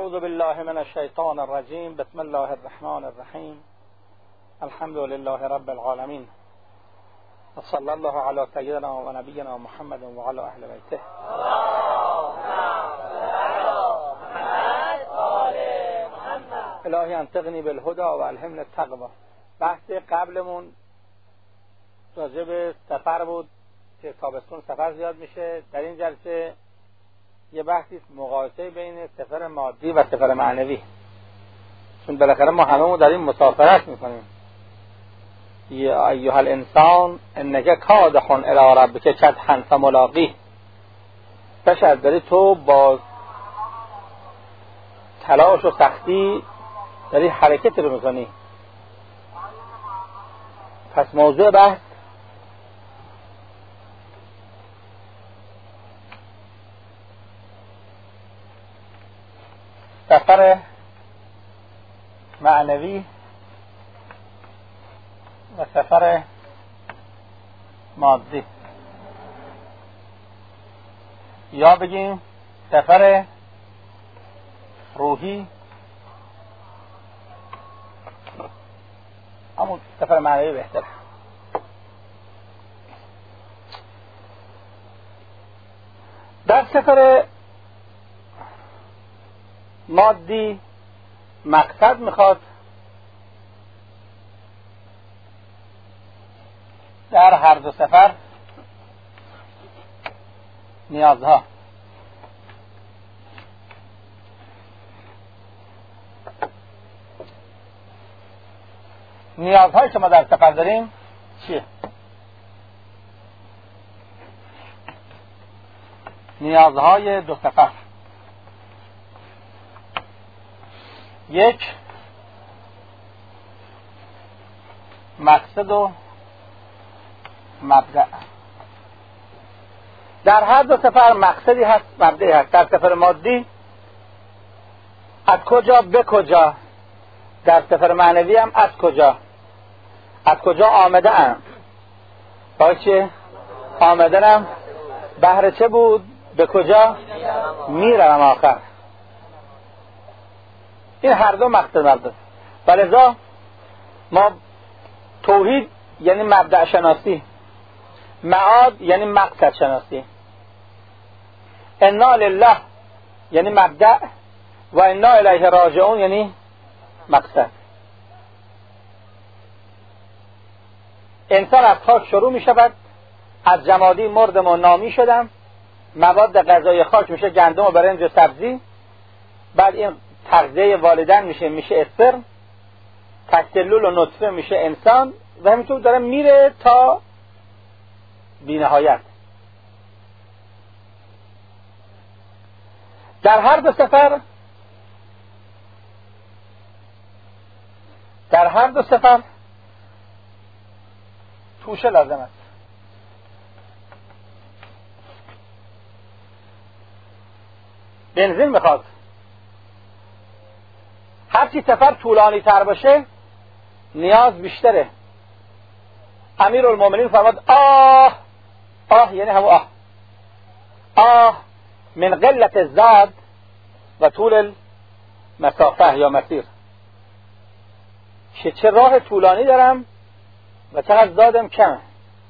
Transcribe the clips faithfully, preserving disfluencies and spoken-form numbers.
اعوذ بالله من الشیطان الرجیم. بسم الله الرحمن الرحیم. الحمد لله رب العالمین. صلی الله علی سیدنا و نبینا محمد و علی اهل بیته. الهی انطقنی بالهدى و الهمنی التقوی. بحث قبلمون راجع به سفر بود که تابستون سفر زیاد میشه. در این جلسه یه بحثی مقایسه بین سفر مادی و سفر معنوی، چون بالاخره ما هممون داریم مسافرت میکنیم. یا ایها الانسان انک کادح الی ربک کدحا فملاقیه. بشر داری تو با تلاش و سختی داری حرکت رو میکنی. پس موضوع بحث سفر معنوی و سفر مادی، یا بگیم سفر روحی، همون سفر معنوی بهتره. در سفر مادی مقصد میخواد در هر دو سفر نیازها نیازهایی که ما در سفر داریم چیه؟ نیازهای دو سفر: یک، مقصد و مبدأ. در هر دو سفر مقصدی هست، مبدأی هست. در سفر مادی از کجا به کجا، در سفر معنوی هم از کجا از کجا آمده ام، باشه آمدنم بهر چه بود، به کجا میرم آخر. این هر دو مقصد مبدأ. ولذا ما توحید یعنی مبدأ شناسی، معاد یعنی مقصد شناسی. انا لله یعنی مبدأ و انا الیه راجعون یعنی مقصد. انسان از خاک شروع می شود، از جمادی مردم و نامی شدم، مواد غذایی خاک میشه گندم و برنج و سبزی، بعد این تغذیه والدین میشه میشه اسپرم، تکسلول و نطفه میشه انسان، و همینطور داره میره تا بی‌نهایت. در هر دو سفر در هر دو سفر توشه لازم است. بنزین میخواد. هرچی سفر طولانی تر باشه نیاز بیشتره. امیرالمومنین فرمود آه آه یعنی همون آه آه من قلت الزاد و طول المسافه یا مسیر. چه چه راه طولانی دارم و چقدر زادم کمه.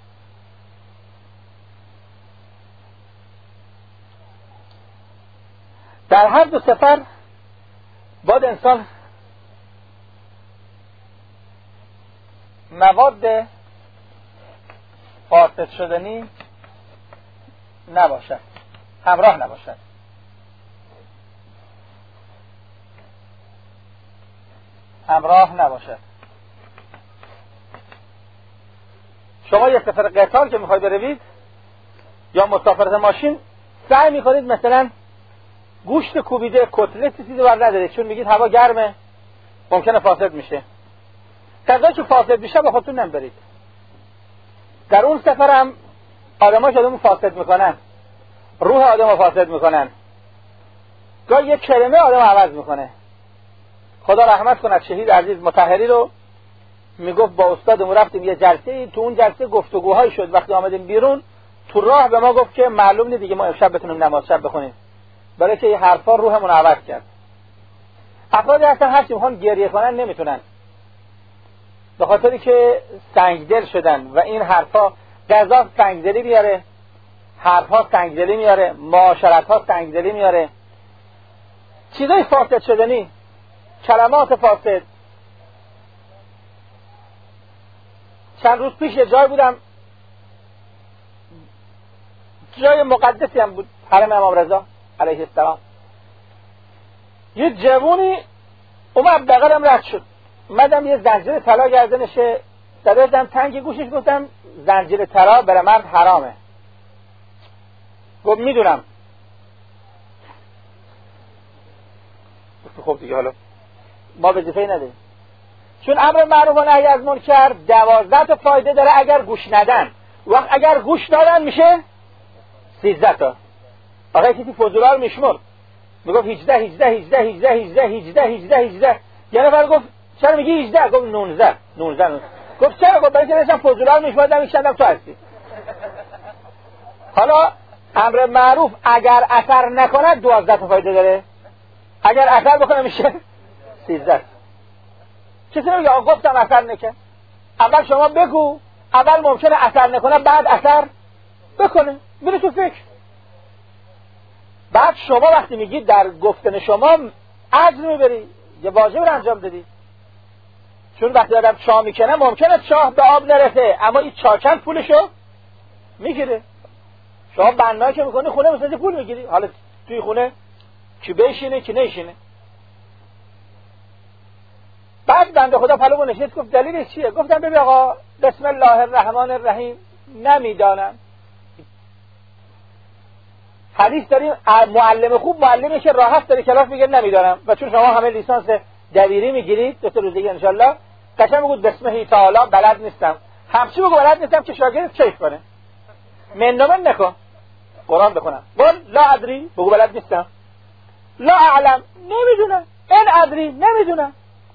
در هر دو سفر باید انسان مواد فاسد شدنی نباشد، همراه نباشد. همراه نباشد. شما یه سفر قطار که میخواید بروید یا مسافرت ماشین، سعی میکنید مثلا گوشت کوبیده، کتلت چیزی بر ندارید، چون میگید هوا گرمه ممکنه فاسد میشه. غذایی که فاسد میشه با خودتون نمیبرید. در اون سفر هم آدماش آدمو فاسد میکنن، روح آدمو فاسد میکنن، گاهی یک کلمه آدمو عوض میکنه. خدا رحمت کنه شهید عزیز مطهری رو میگفت با استادمون رفتیم یه جلسه، تو اون جلسه گفتگوهای شد. وقتی آمدیم بیرون تو راه به ما گفت که معلوم نیست دیگه ما امشب بتونیم نماز شب بخونیم، برای که این حرفا روحمون عوض کرد. افرادی هستن هرچی میخوان گریه کنن نمیتونن، به خاطری که سنگدل شدن و این حرفا غذا سنگدلی میاره، حرفها سنگدلی میاره، معاشرتها سنگدلی میاره، چیزای فاسد شدنی، کلمات فاسد. چند روز پیش یه جای بودم، جای مقدسی هم بود، حرم امام رضا علیه السلام. یه جوونی اومد بغلم رد شد، اومدم یه زنجیر طلا گردنشه، دادم تنگ گوشش، گفتم زنجیر طلا برای مرد حرامه. گفت میدونم. خب دیگه حالا ما وظیفه‌ای نداریم، چون امر معروف و نهی از منکر دوازده تا فایده داره اگر گوش ندن، وقت اگر گوش دادن میشه سیزده تا. آقای کسی فضولا رو میشمرد، میگفت هجده هجده هجده هجده هجده هجده هجده هجده. یه نفر گفت چرا میگی هجده؟ گفت نوزده نوزده. گفت چرا؟ گفت برای که داشتم فضولا رو میشمردم میشنیدم تو هستی. حالا امر معروف اگر اثر نکند دوازده تا فایده داره، اگر اثر بکنه میشه سیزده. کسی نمیگه آقا گفتم اثر نکن. اول شما بگو، اول ممکنه اثر نکنه، بعد اثر بکنه، میره تو فکر. بعد شما وقتی میگید در گفتن شما اجر میبری، یه واجب رو انجام دادی. چون وقتی آدم چاه میکنه ممکنه چاه به آب نرسه، اما این چاکن پولشو میگیره. شما بنایی که میکنی خونه میسازی پول میگیری، حالا توی خونه کی بشینه کی نشینه. بعد بنده خدا پلو نشست، گفت دلیلش چیه؟ گفتم ببین آقا بسم الله الرحمن الرحیم نمیدانم. حدیث داریم معلم خوب معلمی که راحت داره کلاس میگه نمیدانم، و چون شما همه لیسانس دبیری میگیرید دو تا روزی ان شاء الله، قشنگ بگو بسم الله تعالی بلد نیستم. همچی بگو بلد نیستم که شاگرد کیف کنه. منمن نکن. قرآن بخونم. قول لا ادری، بگو بلد نیستم. لا اعلم، نمیدونم. ان ادری، نمیدونم.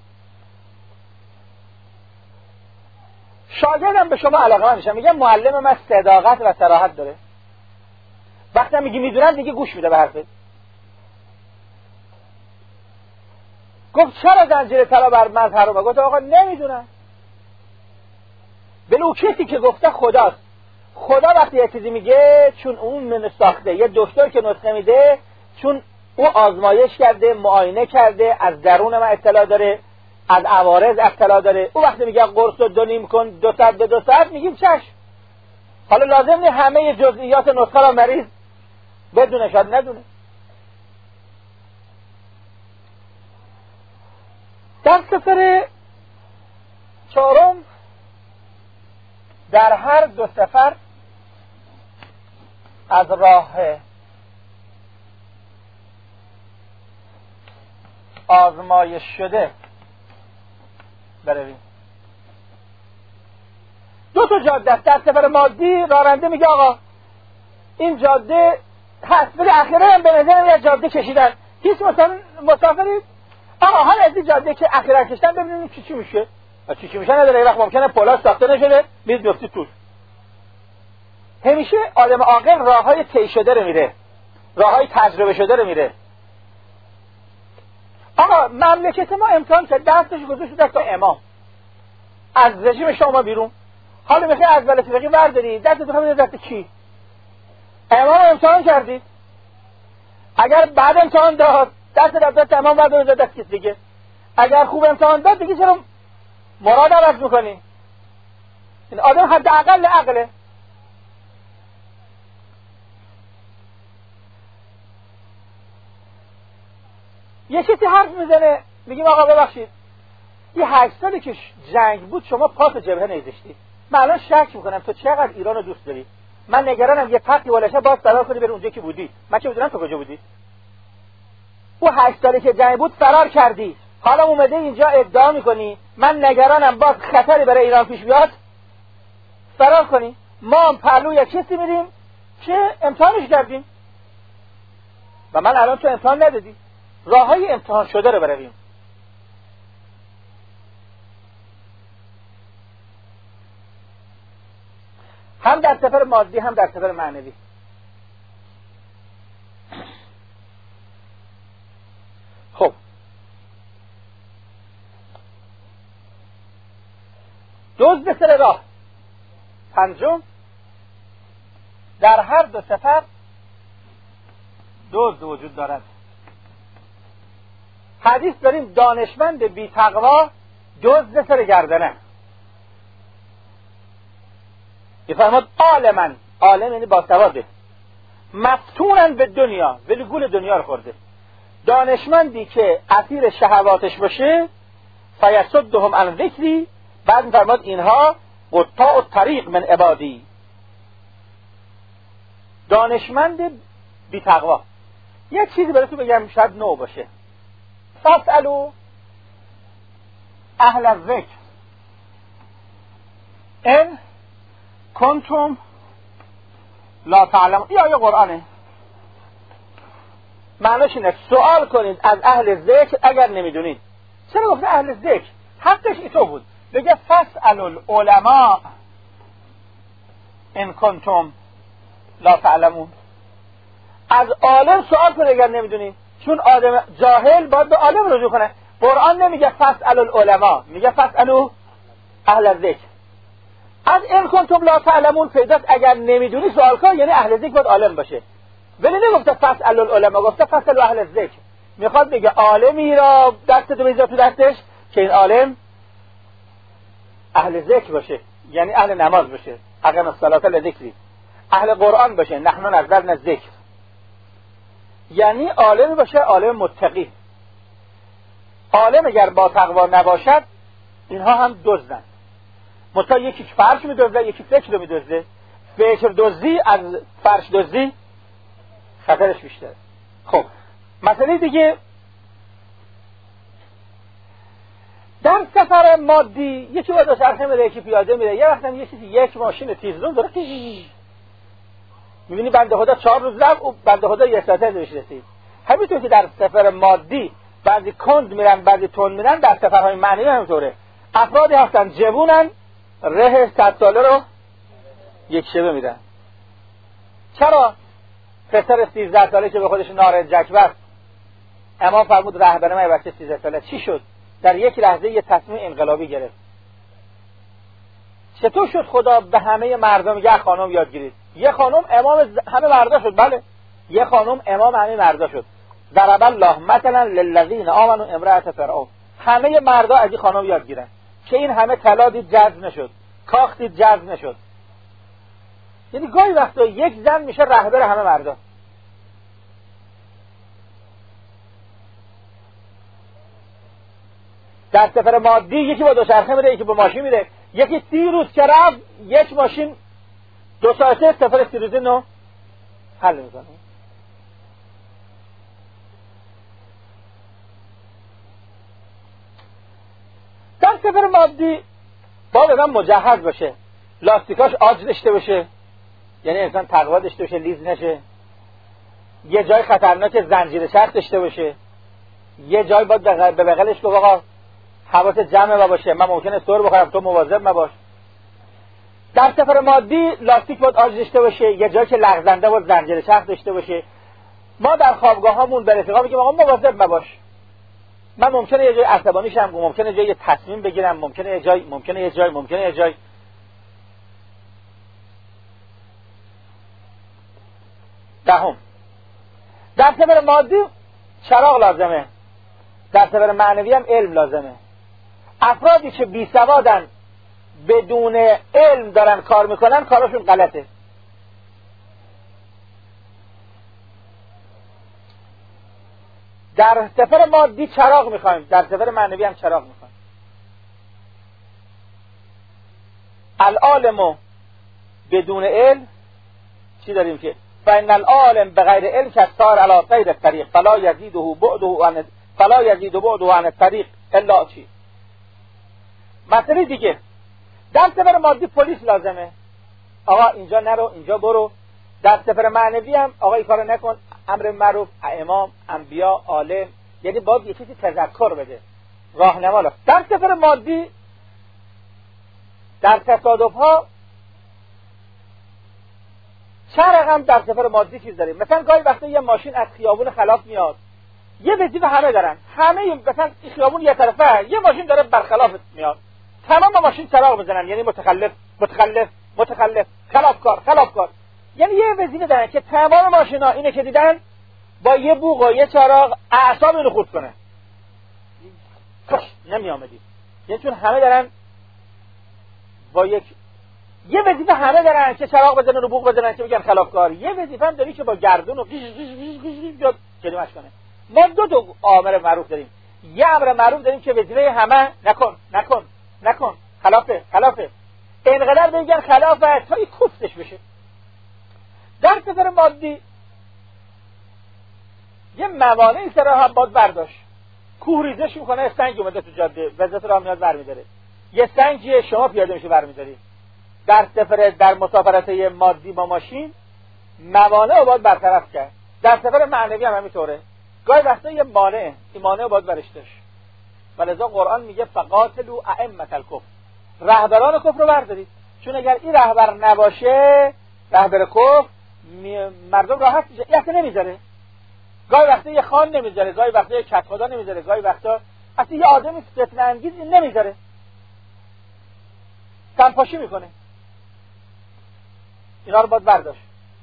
شاگردم به شما علاقه میشم، میگم معلم من صداقت و صراحت داره. وقتی میگی میدونم دیگه گوش میده به حرفت. گفت چرا زنجیر طلا بر من حرامه؟ گفت آقا نمیدونم. بلو کسی که گفته خداست. خدا وقتی یه چیزی میگه چون اون من ساخته، یه دکتر که نسخه میده چون او آزمایش کرده، معاینه کرده، از درون من اطلاع داره، از عوارض اطلاع داره. او وقتی میگه قرص رو دو نیم کن دو ساعت به دو ساعت میگیم چشم. حالا لازم نیست همه جزئیات نسخه را مریض بدونه، شاید ندونه. در سفر چهارم در هر دو سفر از راه آزمایش شده برویم. دو تا جاده است. در سفر مادی راننده میگه آقا این جاده هست، ولی اخیرا هم به نظر میاد جاده کشیدن. هیچ مثلا مسافری آقا حال از این جاده که اخیرا کشیدن ببینیم چی چی میشه. چی چی میشه نداره، یه وقت ممکنه پلاس ساخته نشده میز بیفته توش. همیشه آدم عاقل راههای طی شده رو میره، راههای تجربه شده رو میره. آقا مملکت ما امتحان کرد، دستش گذاشت دست امام، از رژیم شما بیرون. حالا میخوای از ولایت فقیه برداری، دست تو بده دست کی؟ امام امتحان کردید. اگر بعد امتحان داد دست دست امام برداری دست کسی دیگه. اگر خوب امتحان داد دیگه چرا مراد عوض میکنی؟ این آدم حداقل عقله. یه چیزی حرف میزنه میگیم آقا ببخشید یه هشت سالی که جنگ بود شما پاس جبهه نیزشتی. من الان شک میکنم تو چقدر ایران رو دوست داری. من نگرانم یه پختی ولشه باز فرار کنی بری اونجا که بودی. من چه میدونم تو کجا بودی. او هشت سالی که جنگ بود فرار کردی، حالا اومده اینجا ادعا میکنی من نگرانم باز خطری برای ایران پیش بیاد فرار کنی. ما هم پهلوی یک کسی میریم که امتحانش کردیم و من الان تو امتحان ندادی. راه های امتحان شده رو برویم. هم در سفر مادی هم در سفر معنوی. خب دزد سر راه. پنجم، در هر دو سفر دزد وجود دارد. حدیث داریم دانشمند بی تقوا دزد سر گردنه. میفرماد عالما، عالم یعنی باسواده، مفتونن به دنیا، ولی گول دنیا رو خورده. دانشمندی که اسیر شهواتش باشه فیصدهم عن ذکری، بعد میفرماد اینها قطاع الطریق من عبادی. دانشمند بی تقوا. یک چیزی براتون بگم شاید نو باشه. فاسألوا اهل الذکر ان کنتم لا تعلمون. یا یا قرآنه، معناش اینه سوال کنید از اهل ذکر اگر نمیدونید. چرا گفته اهل ذکر؟ حقش اینطور بود بگه فاسألوا العلماء ان کنتم لا تعلمون. از عالم سوال کنید اگر نمیدونید، چون آدم جاهل باید به عالم رجوع کنه. قرآن نمیگه فاسألوا العلماء، میگه فاسألوا اهل الذکر. از ان کنتم لا تعلمون پیداست اگر نمیدونی سوال کن، یعنی اهل ذکر باید عالم باشه. ولی نگفته فاسألوا العلماء، گفته فاسألوا اهل الذکر. میخواد بگه عالمی را دست تو بذار تو دستش که این عالم اهل ذکر باشه، یعنی اهل نماز باشه، اقیم الصلاة لذکری، اهل قرآن باشه، نحن نزلنا الذکر، یعنی عالم باشه، عالم متقی. عالم اگر با تقوا نباشد اینها هم دزدن. مثلا یکی فرش میدزده، یکی فکر رو میدزده. فکر دزدی از فرش دزدی خطرش بیشتره. خب مسئله دیگه، در سفر مادی یکی با دوچرخه میره، یکی پیاده میره، یه وقت هم یه چیزی یک ماشین تیزرو داره میبینی بنده خدا چهار روز رفت و بنده خدا یه ساعته روش رسید. همینطور که در سفر مادی بعضی کند میرن بعضی تند میرن، در سفرهای معنوی همینطوره. افرادی هستن جوونن ره صد ساله رو یک شبه میرن. چرا؟ پسر سیزده ساله که به خودش نارنجک بست، امام فرمود رهبر من بچه سیزده ساله چی شد؟ در یک لحظه یه تصمیم انقلابی گرفت. چطور شد خدا به همه مردم یه خانم یاد گرفت؟ یه خانم امام همه مردا شد. بله، یه خانم امام همه مردا شد. ضرب الله مثلا للذین آمنوا امرأة فرعون. همه مردا از این خانم یاد گیرن که این همه طلا دید جذب نشد، کاخ دید جذب نشد. یعنی گاهی وقتا یک زن میشه رهبر همه مردا. در سفر مادی یکی با دوچرخه میره، یکی با ماشین میره، یکی سی روز که رفت یک ماشین دو ساعته سفر سی روزه نو حل میکنه. در سفر مادی باید آدم مجهز باشه، لاستیکاش آج داشته باشه، یعنی انسان تقوا داشته باشه لیز نشه، یه جای خطرناک زنجیر چرخ داشته باشه، یه جای باید به بغلش گفت آقا حواست جمع باشه، من ممکنه سر بخورم تو مواظب مباش. در سفر مادی لاستیک باید آج داشته باشه، یه جایی که لغزنده باید زنجیر چرخ داشته باشه. ما در خوابگاهامون به رفیقا میگیم آقا مواظب مباش، من ممکنه یه جای عصبانی شم، ممکنه یه جای یه تصمیم بگیرم، ممکنه یه جای ممکنه یه جای ممکنه یه جای دهم. در سفر مادی چراغ لازمه، در سفر معنوی هم علم لازمه. افرادی که بی سوادن بدون علم دارن کار میکنن کارشون غلطه. در سفر مادی چراغ میخوایم، در سفر معنوی هم چراغ میخوایم. العالم بدون علم چی داریم که فإن العالم بغیر علم كالسار على غیر الطریق فلا یزیده بعده عن فلا یزید بعده عن الطریق الا چی. مسئله دیگه، در سفر مادی پلیس لازمه، آقا اینجا نرو اینجا برو. در سفر معنوی هم آقا این کارو نکن، امر معروف، امام، انبیا، عالم، یعنی باید یه چیزی تذکر بده، راهنما. در سفر مادی در تصادف ها چه رقم در سفر مادی چیز داریم. مثلا گاهی وقتا یه ماشین از خیابون خلاف میاد، یه وظیفه همه دارن، همه مثلا این خیابون یه طرفه، یه ماشین داره برخلاف میاد، تمام ماشین چراغ بزنن، یعنی متخلف متخلف متخلف، خلافکار خلافکار. یعنی یه وظیفه دارن که تمام ماشینا اینه که دیدن با یه بوق و یه چراغ اعصاب اینو خورد کنه. کاش نمی آمدید. یعنی چون همه دارن با یک یه وظیفه همه دارن که چراغ بزنن و بوق بزنن که بگن خلافکار. یه وظیفه هم داری که با گردون و قیش قیش قیش قیش جد کلمش کنه. ما دو تا امر معروف داریم. یه امر معروف داریم که وظیفه همه نکن نکن نکن، خلافه خلافه، اینقدر بگن خلافه تا این کوفتش بشه. در سفر مادی یه موانعی سر هم باید برداشت. کوه ریزش میکنه، سنگ اومده تو جاده، وزارت راه میاد برمیداره. یه سنگی شما پیاده میشه برمیداری. در سفر در مسافرت مادی با ماشین موانع رو باید برطرف کرد. در سفر معنوی هم همینطوره. گاهی وقتا یه مانع، این مانع رو باید برش داشت. ولذا قرآن میگه فقاتلوا ائمة الکفر، رهبران کفر رو بردارید، چون اگر این رهبر نباشه، رهبر کفر، مردم راحت میشه. این اصلا نمیذاره. گاهی وقتا یه خان نمیذاره، گاهی وقتا یه کت خدا نمیذاره، گاهی وقتا اصلا یه آدمی فتنه انگیز نمیذاره، تنپاشی میکنه. اینا رو باید برداشت.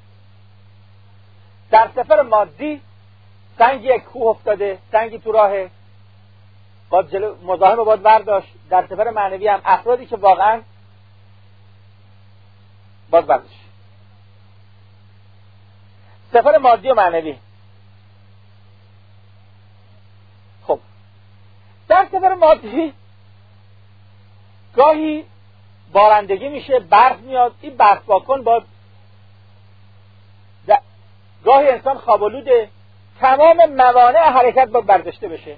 در سفر مادی سنگی یک کوه افتاده، سنگی تو راهه، باید جلو مزاحم باید برداشت. در سفر معنوی هم افرادی که واقعا باید برداشت. سفر مادی و معنوی. خب در سفر مادی گاهی بارندگی میشه، برف میاد، این برف واکن باید د... گاهی انسان خوابالوده، تمام موانع حرکت باید برداشته بشه.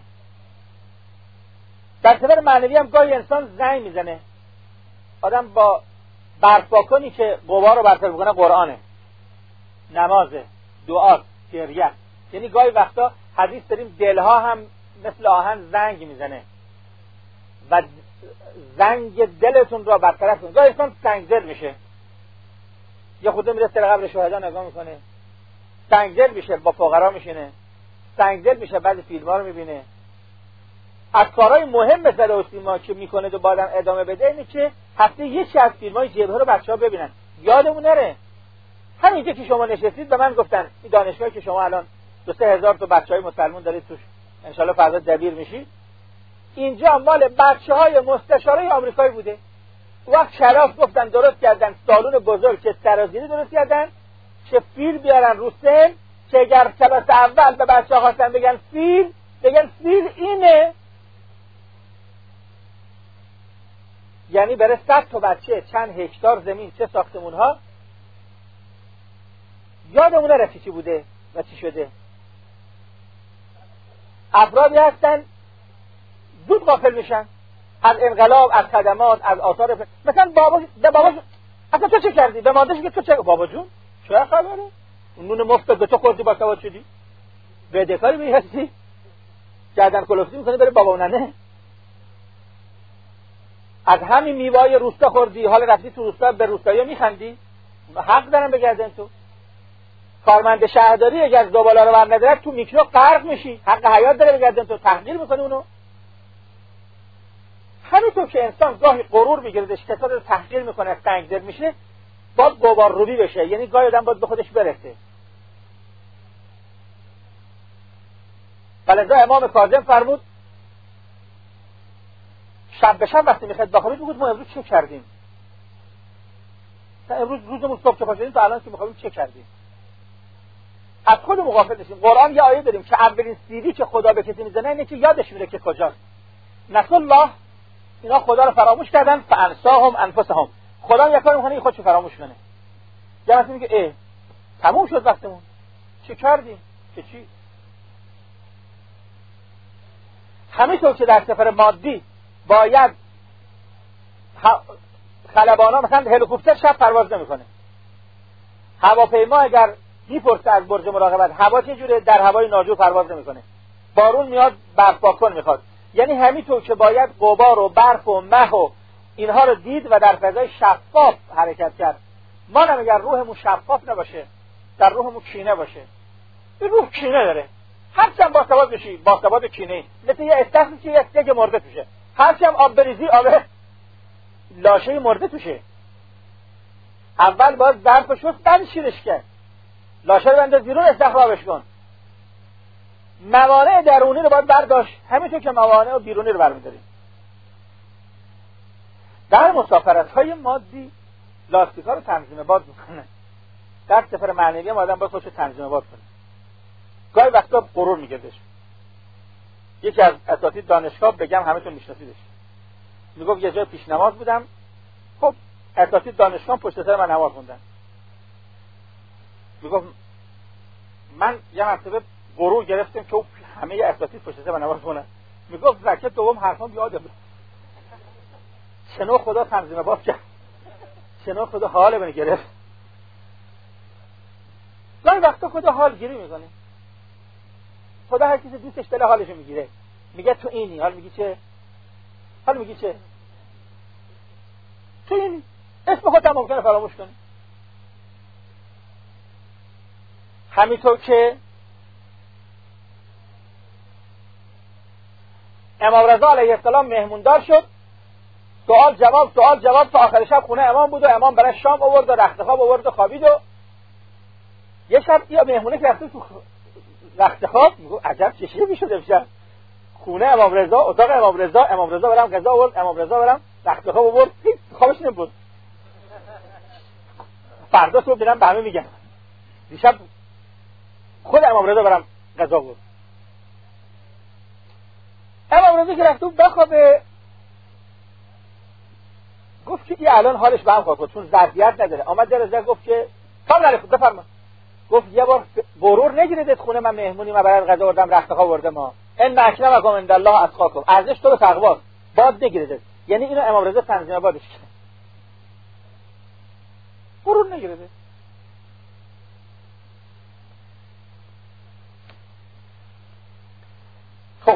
در سفر معنوی هم گاهی انسان زنگ میزنه. آدم با برف واکنی که غبار رو برطرف میکنه قرآنه، نمازه، دعا، گریه. یعنی گاهی وقتا حدیث داریم دلها هم مثل آهن زنگ میزنه و زنگ دلتون را برطرف کنه. گاهی انسان سنگدل میشه، یه خود میره سر قبر شهدا نگاه میکنه، سنگدل میشه، با فقرا میشینه، سنگدل میشه، بعضی فیلم‌ها رو میبینه. از کارهای مهم به صدا و سیما که میکنه و بعدم ادامه بده اینه که هفته یکی از فیلم‌های جبهه رو بچه‌ها ببینن. یادمون نره همینجا که شما نشستید به من گفتن این دانشگاهی که شما الان دو سه هزار تا بچهای مسلمان دارید توش ان شاءالله فردا دبیر میشید، اینجا مال بچهای مستشارای آمریکایی بوده. وقت شراف گفتن درست کردن سالون بزرگ که سرازیری درست کردن که فیل بیارن رو سن، که اگر کلاس اول به بچه‌ها خواستن بگن فیل، بگن فیل اینه. یعنی برای صد تا بچه چند هکتار زمین، چه ساختمون‌ها، یادمونه رفتی چی بوده و چی شده. افرادی هستن زود غافل میشن از انقلاب، از خدمات، از آثار ف... مثلا بابا به بابا اصلا تو چه کردی؟ به مادرش که تو چه بابا جون چه خبره؟ اون نون مفت به تو خوردی با سواد شدی؟ بدهکاری می هستی؟ گردن کلفتی میکنی بره بابا ننه؟ از همین میوه‌های روستا خوردی، حال رفتی تو روستا به روستایی میخندی؟ حق دارن بگردن تو. کارمند شهرداری اگر زباله رو بر نداره تو میکرو غرق میشی، حق حیات داره بگردن تو، تحقیر میکنی اونو. همینطور که انسان گاهی غرور میگیردش، کسات رو تحقیر میکنه، سنگدل میشه، باید گوار روبی بشه. یعنی گاهی آدم باید به خودش برسه. فلذا امام کاظم فرمود شب به شب وقتی میخواد بخوابید بگید ما امروز چه کردیم، تا امروز روزمون صبح که پاشدیم تا الان که میخوابیم چه کردیم. از خودمون غافل نشیم. قرآن یه آیه داریم که اولین سیدی که خدا به کسی میزنه اینه که یادش میره که کجاست. نسوا الله، اینا خدا رو فراموش کردن، فانساهم انفسهم، خدا یک کار میکنه خودشو فراموش کنه. جنس میگه اه تموم شد وقتمون، چه کردیم چه چی. همینطور که در سفر مادی باید خلبانا مثلا هلیکوپتر شب پرواز نمیکنه، هواپیما اگر میپرسه از برج مراقبت هوا چه جوره، در هوای ناجور پرواز نمیکنه. بارون میاد برف پاکن میخواد. یعنی همینطور که باید غبار و برف و مه و اینها رو دید و در فضای شفاف حرکت کرد. ما هم اگر روحمون شفاف نباشه، در روحمون کینه باشه، این روح کینه داره، هرچند با ثبات بشی با ثبات کینه، مثل یه استخری که یه سگ مرده توشه، هرچند آب بریزی آب لاشه مرده توشه. اول باید ظرف شست، بعد شیرش کرد. لاشه رو بنداز بیرون، استخراجش کن. موانع درونی رو باید برداشت، همینطور که موانع بیرونی رو برمی‌داریم. در مسافرت‌های مادی لاستیک‌ها رو تنظیم باد می‌کنه. در سفر معنوی هم آدم باید خودش رو تنظیم باد کنه. گاهی وقتا غرور می‌گیردش. یکی از اساتید دانشگاه، بگم همتون میشناسیدش، میگفت یه جای پیش نماز بودم، خب اساتید دانشگاه پشت سر من نماز خوندن. میگفت من یه مرتبه غرور گرفتم که همه اساتید پشت سر من نماز خوندن. میگفت رکعت دوم حرفام یادم چنو خدا تنظیم باد کرد، چنو خدا حال منو گرفت. گاهی وقتا خدا حال گیری میکنه. خدا هر کسی دوستش دل حالشو میگیره، میگه تو اینی، حال میگی چه؟ حال میگی چه؟ تو اینی. اسم خودت هم ممکنه فراموش کنی. همینطور که امام رضا علیه السلام مهموندار شد، سوال جواب سوال جواب تا آخر شب خونه امام بود و امام برای شام آورد و رخت خواب آورد و خوابید. و یه شب یا مهمونه که رفته تو رخت خواب، میگو عجب چه شبی شده امشب. خونه امام رضا، اتاق امام رضا، امام رضا برام غذا آورد، امام رضا برام رخت خواب آورد، هیچ خوابش نمیبرد. فردا صبح میرم به همه میگم دیشب خود امام رضا برام غذا آورد. امام رضا که رفت بخوابه، گفت که این الان حالش به هم خورد چون ظرفیت نداره. آمد در رضا گفت که کام نره بفرما. گفت یه بار غرور نگیرید خونه من مهمونی ما برای غذا آوردم رخت خواب آورده ما. ان اکرمکم عند الله اتقاکم. ارزش تو به تقواست. باد نگیرید. یعنی اینو امام رضا تنظیم بادش کرد. غرور نگیرید. خب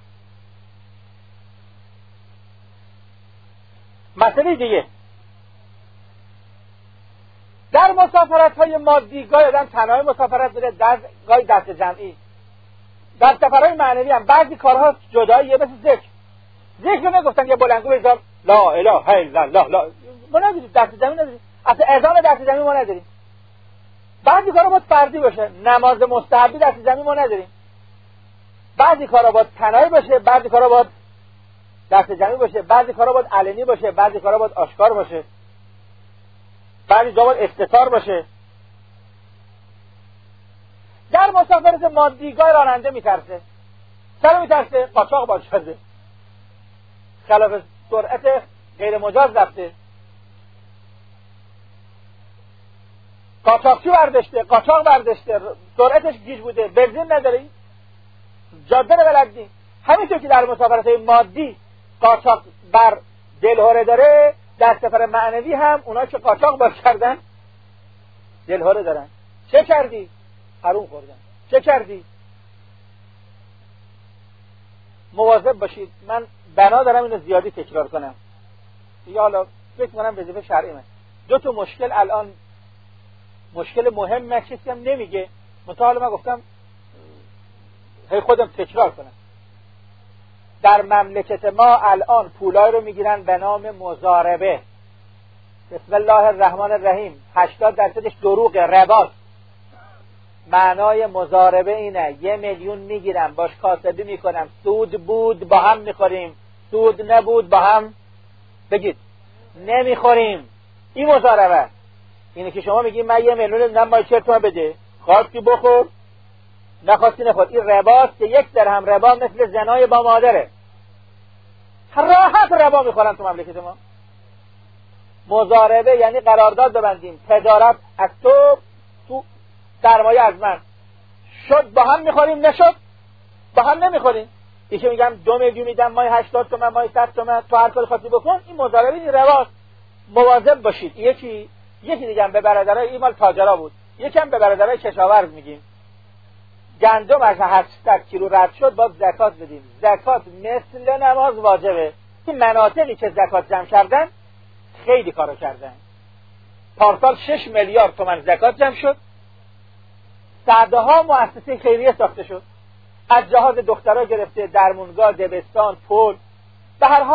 مسئله دیگه، در مسافرت های مادی گاهی آدم تنهای مسافرت بده، در گاهی دست جمعی. در سفرهای معنوی هم بعضی کارها جداییه، مثل ذکر. ذکر رو نگفتن یه بلندگو بذار لا اله الا الله، لا ما نداریم، دست جمعی نداریم، اصلا اذان دست جمعی ما نداریم. بعضی کارها باید فردی باشه، نماز مستحبی دست جمعی ما نداریم. بعضی کارها باید تنهایی باشه، بعضی کارها باید دست جمعی باشه، بعضی کارها باید علنی باشه، بعضی کارها باید آشکار باشه، بعضی جا باید استتار باشه. در مسافرت مادی گاهی راننده میترسه، سر میترسه قاچاق باز شده، خلاف سرعت غیر مجاز رفته، قاچاقچی برداشته، قاچاق برداشته، سرعتش گیج بوده، بنزین نداره، جاده رو بلد نیست. همینطور که در مسافرت مادی قاچاق بر دلهره داره، در سفر معنوی هم اونا که قاچاق باز کردن دلهره دارن. چه کردی؟ حروم خوردن. چه کردی؟ مواظب باشید. من بنا دارم اینو زیادی تکرار کنم. یا حالا فکر کنم وظیفه شرعی من. دو تا مشکل الان مشکل مهمه، کسی هم نمیگه. متأهل من گفتم هی خودم تکرار کنم. در مملکت ما الان پولای رو میگیرن به نام مضاربه. بسم الله الرحمن الرحیم. هشتاد درصدش دروغه، رباست. معنای مضاربه اینه یه میلیون میگیرم باش کاسبی میکنم، سود بود با هم میخوریم، سود نبود با هم بگید نمیخوریم. این مضاربه. اینه که شما میگی من یه میلیون نم باید چهل تومن بده، خواستی بخور نخواستی نخور. این رباست که یک درهم ربا مثل زنای با مادره. راحت ربا میخورن تو مملکت ما. مضاربه یعنی قرارداد ببندیم، تجارت از تو تو سرمایه از من، شد با هم میخوریم، نشد با هم نمیخوریم. یکی میگم دو میلیون میدم مای هشتاد تومن مای صد تومن تو هر کاری خاصی بکن. این مضاربه این رواست. مواظب باشید. یکی یکی دیگه به برادرای این مال تاجرا بود، یکم به برادرای کشاورز میگیم گندم از هشتصد کیلو رد شد باید زکات بدیم. زکات مثل نماز واجبه. این مناطقی که زکات جمع کردن خیلی کارو کردن. پارسال شش میلیارد تومان زکات جمع شد. صدها مؤسسه خیریه ساخته شد، از جهاز دخترها گرفته، درمونگاه، دبستان، پل. به هر حال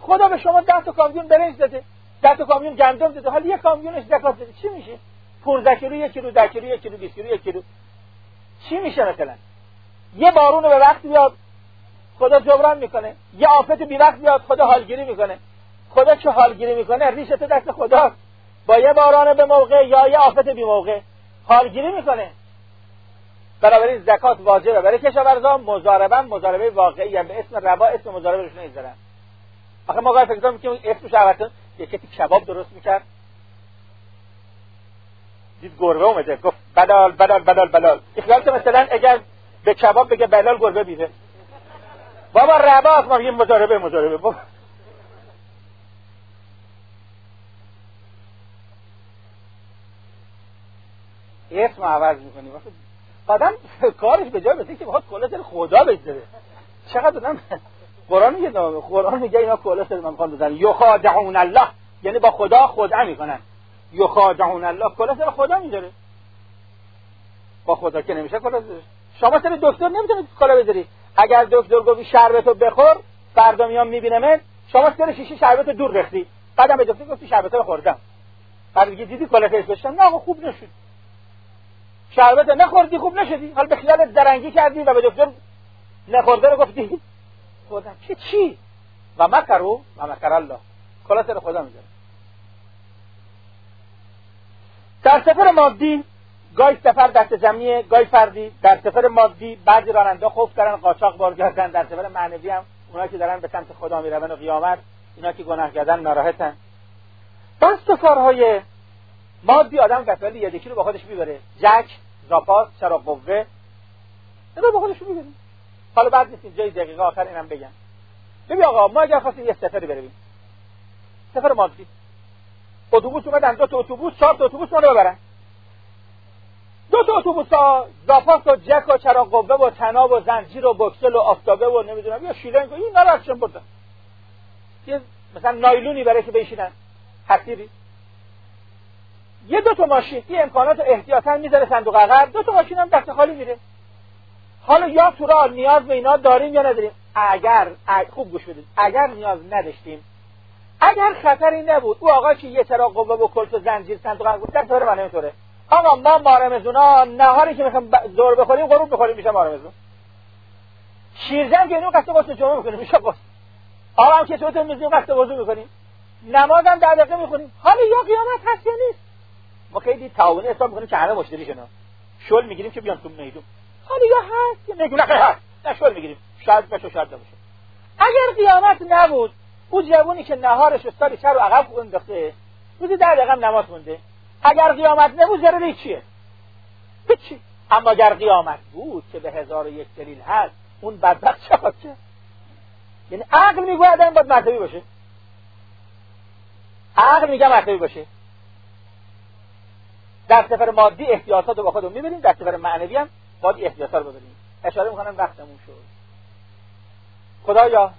خدا به شما ده تا کامیون برنج داده، ده تا کامیون گندم داده، حالا یک کامیونش زکات بده، چی میشه؟ پانزده کیلو، یک کیلو، ده کیلو، یک کیلو، بیست کیلو، یک کیلو، چی میشه مثلا؟ یه بارون به وقت بیاد خدا جبران میکنه، یه آفت بی وقت بیاد خدا حالگیری میکنه. خدا چه حالگیری میکنه؟ ریشت دست خدا، با یه باران به موقع یا یه آفت بی موقع حالگیری میکنه. بنابراین زکات واجبه برای کشاورزان. مضاربه مضاربه واقعی هم به اسم ربا اسم مضاربه روش نمیذارن. آخه ما گاهی فکر می‌کنیم اسمش البته یه کسی کباب درست میکرد، دید گربه اومده گفت بلال بلال بلال بلال. اخیالت مثلا اگر به کباب بگه بلال گربه بیده، بابا رباست، ما میگیم مضاربه مضاربه. بابا اسم عوض میکنیم. آدم کارش به جای بسید که بخواد کلا سر خدا بگذاره. چقدر آدم قرآن میگه قرآن میگه اینا کلا سر من میخوان بزنن. یخادعون الله، یعنی با خدا خدعه میکنن. یخادعون الله کلا سر خدا میذاره، با خدا که نمیشه کلا بذاره. شما سر دکتر نمیتونید کلا بذاری. اگر دکتر گفت شربتو بخور فردا میام میبینمت، شما سر شیشه شربتو دور ریختی، بعدم به دکتر گفتی شربتو خوردم، بعد میگی دیدی کلا کش بشن، نه خوب نشد، شربت نخوردی خوب نشدی، حال به خیالت درنگی کردی و به دکتر نخورده رو گفتی خودم چی چی و مکرو و مکر الله، کلا سر خدا میذاره. در سفر مادی گاهی سفر دست جمعی گاهی فردی. در سفر مادی بعضی راننده خوف دارن قاچاق بار کردن. در سفر معنوی هم اونایی که دارن به سمت خدا میرون و قیامت، اینا که گناه کردن ناراحتن. بس سفرهای مادی آدم وسایل یدکی رو با خودش میبره، جک، زاپاس، چراغ قوه، اینا با خودش میبره. حالا بعد نیستیم جای دقیقه آخر اینم بگم. ببین آقا ما اگر خواستیم یه سفری بریم، سفر مادی، اتوبوس اومدن، دو تا اتوبوس، چهار تا اتوبوس ما رو ببرن. دو تا اتوبوس ها زاپاس و جک و چراغ قوه و طناب و زنجیر و بکسل و آفتابه و نمیدونم یا شیلنگ و اینا رو ازشون بردن. یه مثلا نایلونی برای که بشینن، حسیری. یه دو تا ماشین، یه امکانات احتیاطاً میذاره صندوق عقب، دو تا ماشین هم دست خالی میره. حالا یا تو راه نیاز به اینا داریم یا نداریم. اگر خوب گوش بدید، اگر نیاز نداشتیم، اگر خطری نبود، او آقا که یه چراغ قوه و کلت و زنجیر صندوق عقب بود، در طور من اینطوره. آقا ما مارمزونا نهاری که میخوام زور بخوریم غروب بخوریم میشه مارمزون. شیرجم که اینو قصد واسه جمعه میکنیم میشه قصد. آقا هم که تو میزیم قصد وضو میکنیم. نماز هم در دقیقه میخونیم. حالا یا قیامت هست یا نیست. ما خیلی تعاونی حساب میکنیم که همه مشتری شنا. شل میگیریم که بیان تو میدون. حالا یا هست یا نگو نه هست. نه شل میگیریم. شاید بشه شاید نباشه. اگر قیامت نبود، اون جوونی که نهارش استاد شب و عقب انداخته، روزی در دقیقه نماز خونده. اگر قیامت نبود ضرری چیه؟ هیچی. اما اگر قیامت بود که به هزار و یک دلیل هست، اون بدبخت چه باشه؟ یعنی عقل میگه آدم باید مرتبی باشه. عقل میگه مرتبی باشه. در سفر مادی احتیاطات رو با خودمون میبریم، در سفر معنوی هم باید احتیاطات رو ببریم. اشاره میکنم وقتمون شد. خدایا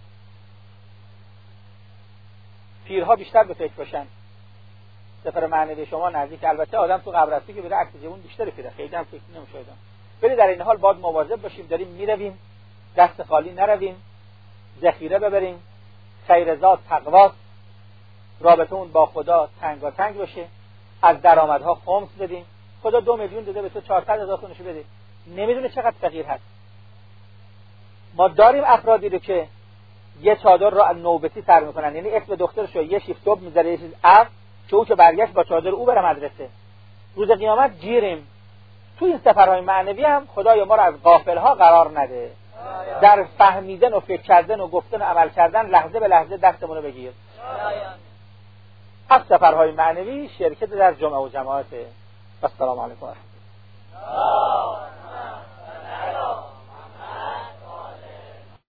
پیرها بیشتر به فکر باشن. سفر معنوی شما نزدیک، البته آدم تو قبر هستی که بره عکس جوون بیشتر پیره، خیلی هم فکر نمیشه آدم. ولی در این حال باید مواظب باشیم، داریم میرویم دست خالی نرویم، ذخیره ببریم، خیرزاد تقوا، رابطمون با خدا تنگاتنگ بشه، از درآمدها خمس بدیم. خدا دو میلیون داده به تو چهارصد هزار خونشو بده، نمیدونه چقدر فقیر هست. ما داریم افرادی رو که یه چادر رو از نوبتی سر میکنن، یعنی اسم دخترشو یه شیفت صبح میذاره یه چیز اف که او که برگشت با چادر او بره مدرسه. روز قیامت گیریم. توی این سفرهای معنوی هم خدایا ما رو از غافل‌ها قرار نده. در فهمیدن و فکر کردن و گفتن و عمل کردن لحظه به لحظه دستمون رو بگیر. از سفرهای معنوی شرکت در جمعه و جماعت. السلام علیکم.